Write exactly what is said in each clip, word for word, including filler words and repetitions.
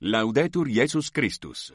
Laudetur Jesus Christus.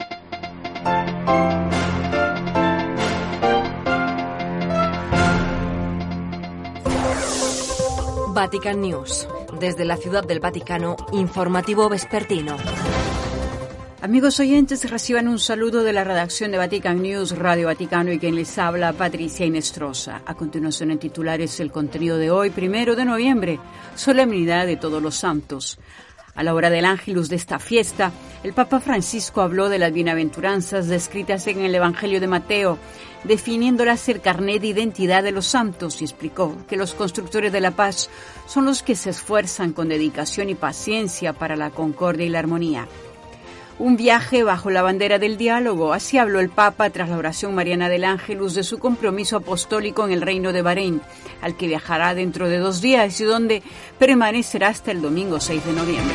Vatican News. Desde la Ciudad del Vaticano, informativo vespertino. Amigos oyentes, reciban un saludo de la redacción de Vatican News, Radio Vaticano, y quien les habla, Patricia Inestrosa. A continuación, en titulares, el contenido de hoy, primero de noviembre, solemnidad de Todos los Santos. A la hora del Ángelus de esta fiesta, el Papa Francisco habló de las bienaventuranzas descritas en el Evangelio de Mateo, definiéndolas el carnet de identidad de los santos, y explicó que los constructores de la paz son los que se esfuerzan con dedicación y paciencia para la concordia y la armonía. Un viaje bajo la bandera del diálogo, así habló el Papa tras la oración mariana del Ángelus de su compromiso apostólico en el Reino de Bahrein, al que viajará dentro de dos días y donde permanecerá hasta el domingo seis de noviembre.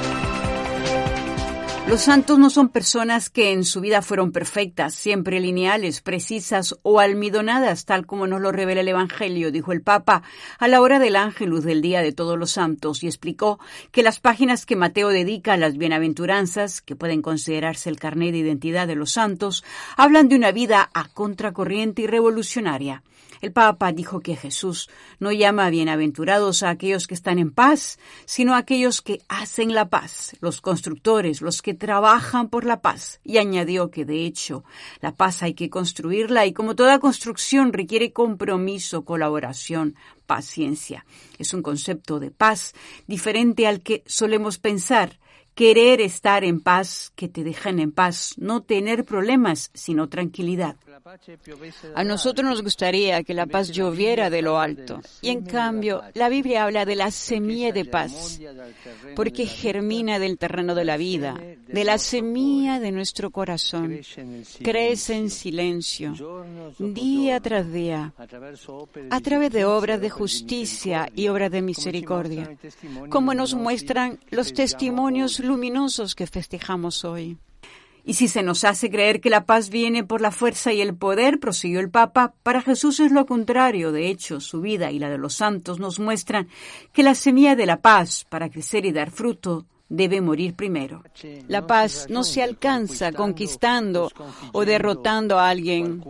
Los santos no son personas que en su vida fueron perfectas, siempre lineales, precisas o almidonadas, tal como nos lo revela el Evangelio, dijo el Papa a la hora del Ángelus del Día de Todos los Santos, y explicó que las páginas que Mateo dedica a las bienaventuranzas, que pueden considerarse el carnet de identidad de los santos, hablan de una vida a contracorriente y revolucionaria. El Papa dijo que Jesús no llama bienaventurados a aquellos que están en paz, sino a aquellos que hacen la paz, los constructores, los que trabajan por la paz. Y añadió que, de hecho, la paz hay que construirla y, como toda construcción, requiere compromiso, colaboración, paciencia. Es un concepto de paz diferente al que solemos pensar. Querer estar en paz, que te dejen en paz, no tener problemas, sino tranquilidad. A nosotros nos gustaría que la paz lloviera de lo alto, y en cambio la Biblia habla de la semilla de paz, porque germina del terreno de la vida, de la semilla de nuestro corazón, crece en silencio, día tras día, a través de obras de justicia y obras de misericordia, como nos muestran los testimonios luminosos que festejamos hoy. Y si se nos hace creer que la paz viene por la fuerza y el poder, prosiguió el Papa, para Jesús es lo contrario. De hecho, su vida y la de los santos nos muestran que la semilla de la paz, para crecer y dar fruto, debe morir primero. La paz no se alcanza conquistando o derrotando a alguien.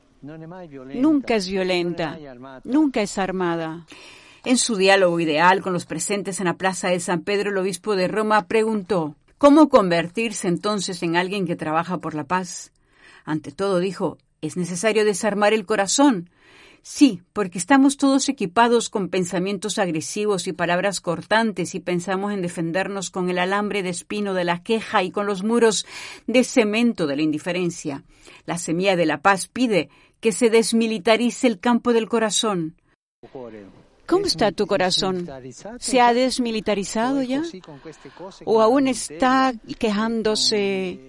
Nunca es violenta, nunca es armada. En su diálogo ideal con los presentes en la Plaza de San Pedro, el obispo de Roma preguntó: ¿cómo convertirse entonces en alguien que trabaja por la paz? Ante todo, dijo, es necesario desarmar el corazón. Sí, porque estamos todos equipados con pensamientos agresivos y palabras cortantes y pensamos en defendernos con el alambre de espino de la queja y con los muros de cemento de la indiferencia. La semilla de la paz pide que se desmilitarice el campo del corazón. ¿Cómo está tu corazón? ¿Se ha desmilitarizado ya? ¿O aún está quejándose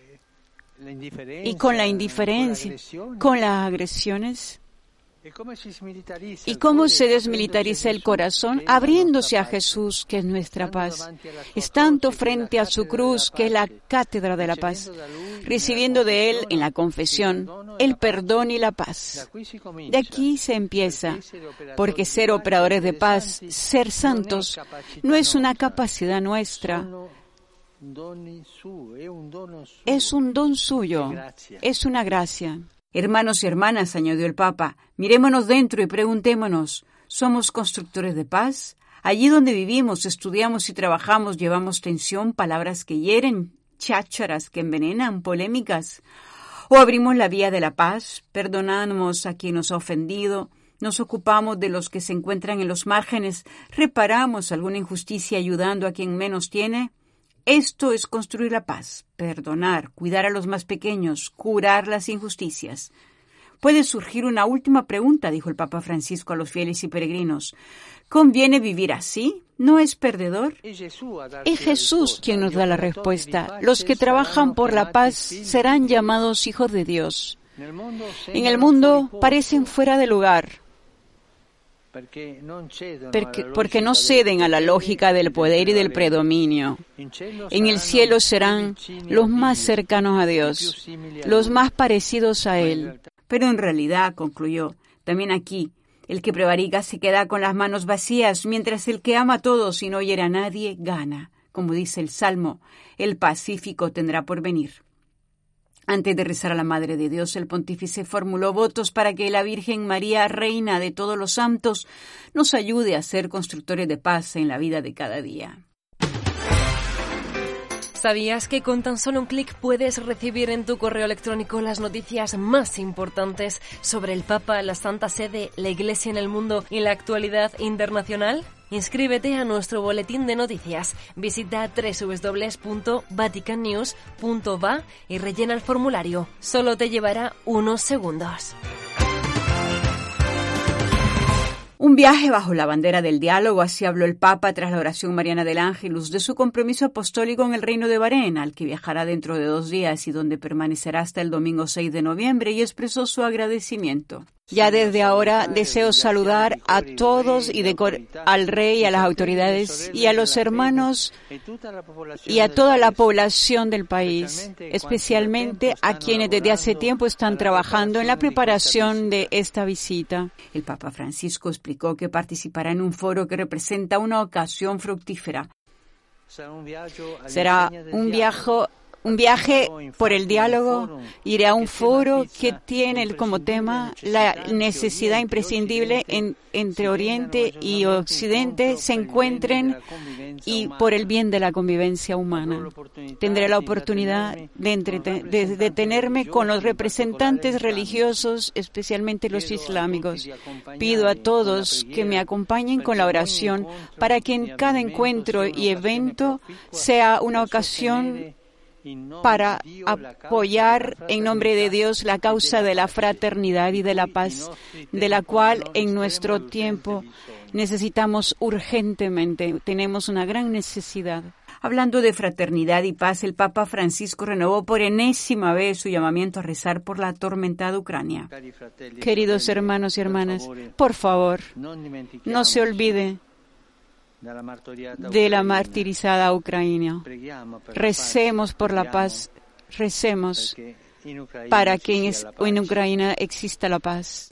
y con la indiferencia, con las agresiones? ¿Y cómo se desmilitariza el corazón? Abriéndose a Jesús, que es nuestra paz, estando frente a su cruz, que es la cátedra de la paz, recibiendo de Él en la confesión el perdón y la paz. De aquí se empieza, porque ser operadores de paz, ser santos, no es una capacidad nuestra, es un don suyo, es una gracia. Hermanos y hermanas, añadió el Papa, mirémonos dentro y preguntémonos, ¿somos constructores de paz? Allí donde vivimos, estudiamos y trabajamos, llevamos tensión, palabras que hieren, chácharas que envenenan, polémicas. ¿O abrimos la vía de la paz, perdonamos a quien nos ha ofendido, nos ocupamos de los que se encuentran en los márgenes, reparamos alguna injusticia ayudando a quien menos tiene? Esto es construir la paz, perdonar, cuidar a los más pequeños, curar las injusticias. Puede surgir una última pregunta, dijo el Papa Francisco a los fieles y peregrinos. ¿Conviene vivir así? ¿No es perdedor? Es Jesús quien nos da la respuesta. Los que trabajan por la paz serán llamados hijos de Dios. En el mundo parecen fuera de lugar, Porque, porque no ceden a la lógica del poder y del predominio. En el cielo serán los más cercanos a Dios, los más parecidos a Él. Pero en realidad, concluyó, también aquí, el que prevarica se queda con las manos vacías, mientras el que ama a todos y no hiere a nadie, gana. como dice el Salmo, el Pacífico tendrá por venir. Antes de rezar a la Madre de Dios, el pontífice formuló votos para que la Virgen María, Reina de todos los santos, nos ayude a ser constructores de paz en la vida de cada día. ¿Sabías que con tan solo un clic puedes recibir en tu correo electrónico las noticias más importantes sobre el Papa, la Santa Sede, la Iglesia en el mundo y la actualidad internacional? Inscríbete a nuestro boletín de noticias. Visita doble u doble u doble u punto vatican news punto va y rellena el formulario. Solo te llevará unos segundos. Un viaje bajo la bandera del diálogo, así habló el Papa tras la oración mariana del Ángelus de su compromiso apostólico en el Reino de Bahrein, al que viajará dentro de dos días y donde permanecerá hasta el domingo seis de noviembre, y expresó su agradecimiento. Ya desde ahora deseo saludar a todos y decor al rey, a las autoridades y a los hermanos y a toda la población del país, especialmente a quienes desde hace tiempo están trabajando en la preparación de esta visita. El Papa Francisco explicó que participará en un foro que representa una ocasión fructífera. Será un viaje Un viaje por el diálogo. Iré a un foro que tiene como tema la necesidad imprescindible en, entre Oriente y Occidente se encuentren y por el bien de la convivencia humana. Tendré la oportunidad de, entreten- de detenerme con los representantes religiosos, especialmente los islámicos. Pido a todos que me acompañen con la oración para que en cada encuentro y evento sea una ocasión para apoyar en nombre de Dios la causa de la fraternidad y de la paz, de la cual en nuestro tiempo necesitamos urgentemente, tenemos una gran necesidad. Hablando de fraternidad y paz, el Papa Francisco renovó por enésima vez su llamamiento a rezar por la atormentada Ucrania. Queridos hermanos y hermanas, por favor, no se olvide de la martirizada Ucrania. Recemos por la paz, recemos para que en Ucrania exista la paz.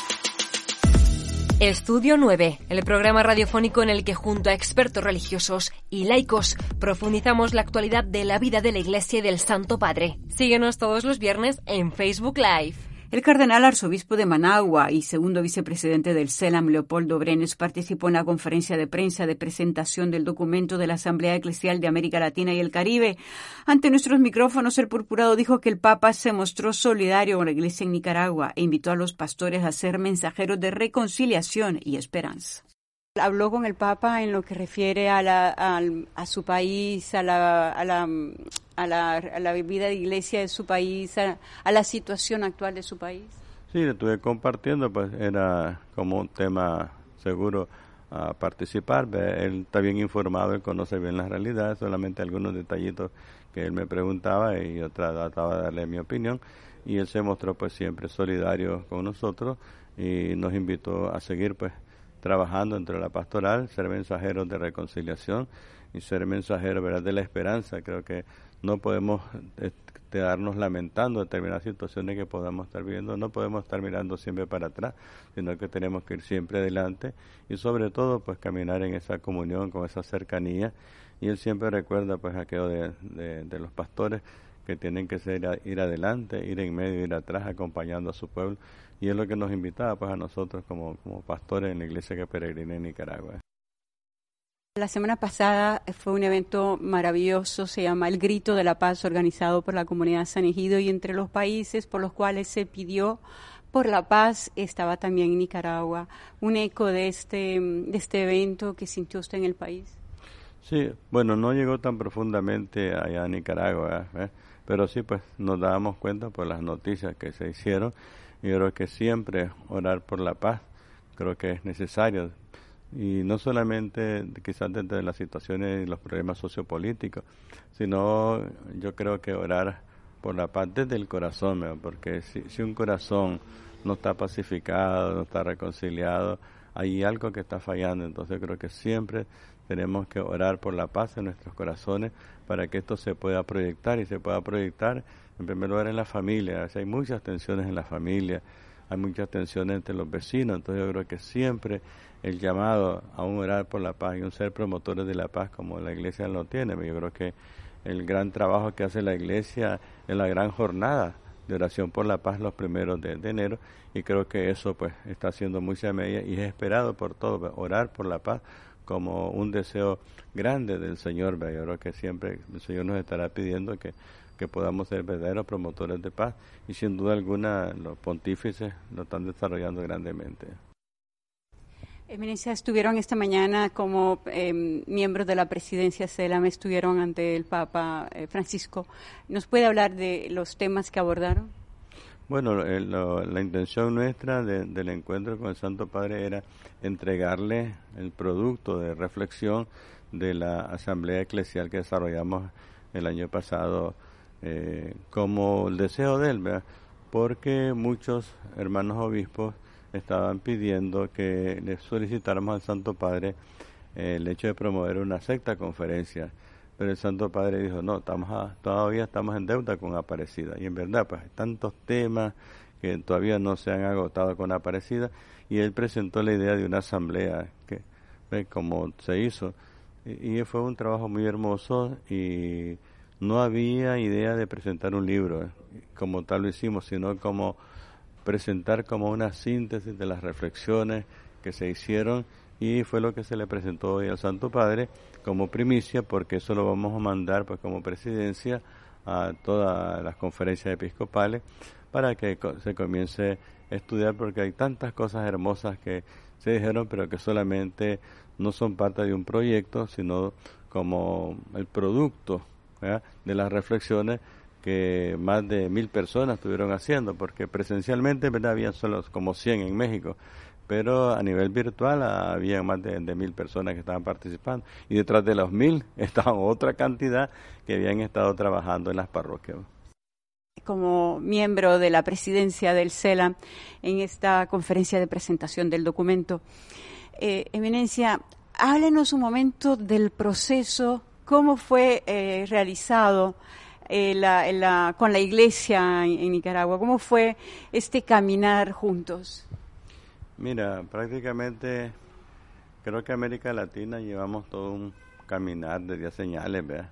Estudio nueve, el programa radiofónico en el que junto a expertos religiosos y laicos profundizamos la actualidad de la vida de la Iglesia y del Santo Padre. Síguenos todos los viernes en Facebook Live. El cardenal arzobispo de Managua y segundo vicepresidente del CELAM, Leopoldo Brenes, participó en la conferencia de prensa de presentación del documento de la Asamblea Eclesial de América Latina y el Caribe. Ante nuestros micrófonos, el purpurado dijo que el Papa se mostró solidario con la Iglesia en Nicaragua e invitó a los pastores a ser mensajeros de reconciliación y esperanza. Habló con el Papa en lo que refiere a, la, a, a su país, a la, a, la, a, la, a la vida de iglesia de su país, a, a la situación actual de su país. Sí, le estuve compartiendo, pues era como un tema seguro a participar. Él está bien informado, él conoce bien las realidades, solamente algunos detallitos que él me preguntaba y yo trataba de darle mi opinión. Y él se mostró pues siempre solidario con nosotros y nos invitó a seguir pues trabajando entre la pastoral, ser mensajeros de reconciliación y ser mensajeros, ¿verdad?, de la esperanza. Creo que no podemos eh, quedarnos lamentando determinadas situaciones que podamos estar viviendo, no podemos estar mirando siempre para atrás, sino que tenemos que ir siempre adelante y sobre todo pues caminar en esa comunión, con esa cercanía. Y él siempre recuerda pues aquello de, de, de los pastores que tienen que ser ir adelante, ir en medio, ir atrás, acompañando a su pueblo. Y es lo que nos invitaba pues a nosotros como, como pastores en la iglesia que peregrina en Nicaragua. La semana pasada fue un evento maravilloso, se llama El Grito de la Paz, organizado por la comunidad San Egidio, y entre los países por los cuales se pidió por la paz estaba también Nicaragua. Un eco de este, de este evento que sintió usted en el país. Sí, bueno, no llegó tan profundamente allá a Nicaragua, ¿eh? Pero sí pues nos dábamos cuenta por las noticias que se hicieron. Yo creo que siempre orar por la paz, creo que es necesario. Y no solamente quizás desde las situaciones y los problemas sociopolíticos, sino yo creo que orar por la paz desde el corazón, ¿no? Porque si, si un corazón no está pacificado, no está reconciliado, hay algo que está fallando. Entonces creo que siempre tenemos que orar por la paz en nuestros corazones para que esto se pueda proyectar y se pueda proyectar en primer lugar en la familia. O sea, hay muchas tensiones en la familia, hay muchas tensiones entre los vecinos, entonces yo creo que siempre el llamado a un orar por la paz y un ser promotores de la paz como la iglesia lo tiene. Yo creo que el gran trabajo que hace la iglesia es la gran jornada de oración por la paz los primeros de, de enero, y creo que eso pues está siendo muy semilla y es esperado por todos, orar por la paz como un deseo grande del Señor. Yo creo que siempre el Señor nos estará pidiendo que, que podamos ser verdaderos promotores de paz, y sin duda alguna los pontífices lo están desarrollando grandemente. Eminencia, estuvieron esta mañana como eh, miembros de la presidencia CELAM, estuvieron ante el Papa eh, Francisco. ¿Nos puede hablar de los temas que abordaron? Bueno, el, lo, la intención nuestra de, del encuentro con el Santo Padre era entregarle el producto de reflexión de la asamblea eclesial que desarrollamos el año pasado, eh, como el deseo de él, ¿verdad? Porque muchos hermanos obispos estaban pidiendo que le solicitáramos al Santo Padre eh, el hecho de promover una sexta conferencia, pero el Santo Padre dijo, no, estamos a, todavía estamos en deuda con Aparecida, y en verdad pues hay tantos temas que todavía no se han agotado con Aparecida, y él presentó la idea de una asamblea, que ¿ve? Como se hizo, y, y fue un trabajo muy hermoso, y no había idea de presentar un libro, eh, como tal lo hicimos, sino como presentar como una síntesis de las reflexiones que se hicieron, y fue lo que se le presentó hoy al Santo Padre como primicia, porque eso lo vamos a mandar pues como presidencia a todas las conferencias episcopales para que se comience a estudiar, porque hay tantas cosas hermosas que se dijeron, pero que solamente no son parte de un proyecto, sino como el producto, ¿verdad?, de las reflexiones que más de mil personas estuvieron haciendo, porque presencialmente, ¿verdad?, había solo como cien en México, pero a nivel virtual había más de, de mil personas que estaban participando, y detrás de los mil estaban otra cantidad que habían estado trabajando en las parroquias. Como miembro de la presidencia del CELAM en esta conferencia de presentación del documento, eh, Eminencia, háblenos un momento del proceso, cómo fue eh, realizado Eh, la, la, con la iglesia en, en Nicaragua. ¿Cómo fue este caminar juntos? Mira, prácticamente creo que América Latina llevamos todo un caminar de diez señales, ¿verdad?,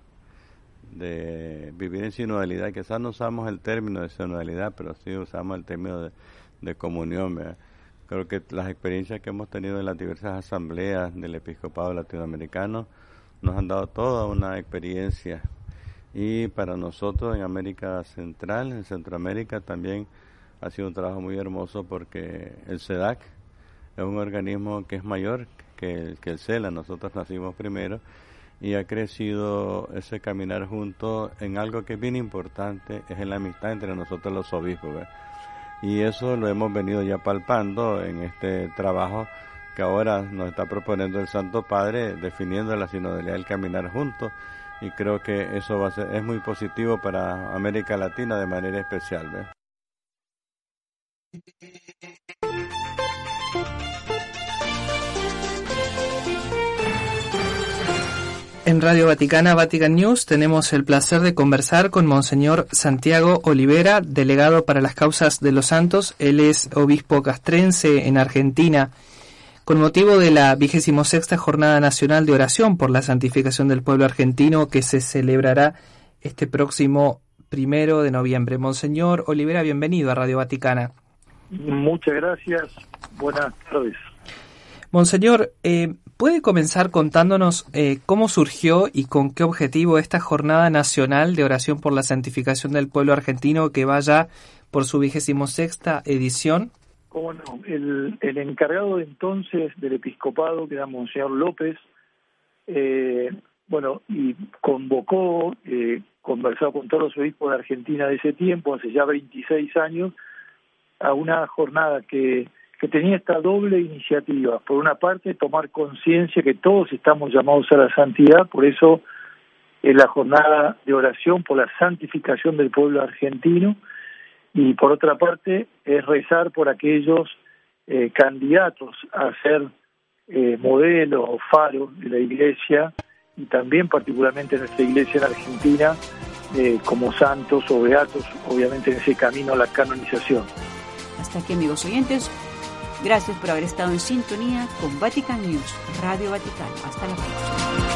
de vivir en sinodalidad. Quizás no usamos el término de sinodalidad, pero sí usamos el término de, de comunión, ¿verdad? Creo que las experiencias que hemos tenido en las diversas asambleas del episcopado latinoamericano nos han dado toda una experiencia. Y para nosotros en América Central, en Centroamérica, también ha sido un trabajo muy hermoso, porque el CEDAC es un organismo que es mayor que el, que el CELAM. Nosotros nacimos primero, y ha crecido ese caminar juntos en algo que es bien importante, es en la amistad entre nosotros los obispos, ¿verdad? Y eso lo hemos venido ya palpando en este trabajo que ahora nos está proponiendo el Santo Padre, definiendo la sinodalidad del caminar juntos. Y creo que eso va a ser, es muy positivo para América Latina de manera especial, ¿ves? En Radio Vaticana, Vatican News, tenemos el placer de conversar con Monseñor Santiago Olivera, delegado para las causas de los santos. Él es obispo castrense en Argentina. Con motivo de la vigésima sexta Jornada Nacional de Oración por la Santificación del Pueblo Argentino, que se celebrará este próximo primero de noviembre. Monseñor Olivera, bienvenido a Radio Vaticana. Muchas gracias, buenas tardes. Monseñor, eh, ¿puede comenzar contándonos eh, cómo surgió y con qué objetivo esta Jornada Nacional de Oración por la Santificación del Pueblo Argentino, que vaya por su vigésima sexta edición? Cómo no, el, el encargado de entonces del episcopado, que era Monseñor López, eh, bueno, y convocó, eh, conversó con todos los obispos de Argentina de ese tiempo, hace ya veintiséis años, a una jornada que, que tenía esta doble iniciativa. Por una parte, tomar conciencia que todos estamos llamados a la santidad, por eso es la jornada de oración por la santificación del pueblo argentino, y por otra parte es rezar por aquellos eh, candidatos a ser eh, modelo o faro de la Iglesia, y también particularmente nuestra Iglesia en Argentina, eh, como santos o beatos, obviamente en ese camino a la canonización. Hasta aquí, amigos oyentes. Gracias por haber estado en sintonía con Vatican News, Radio Vaticano. Hasta la próxima.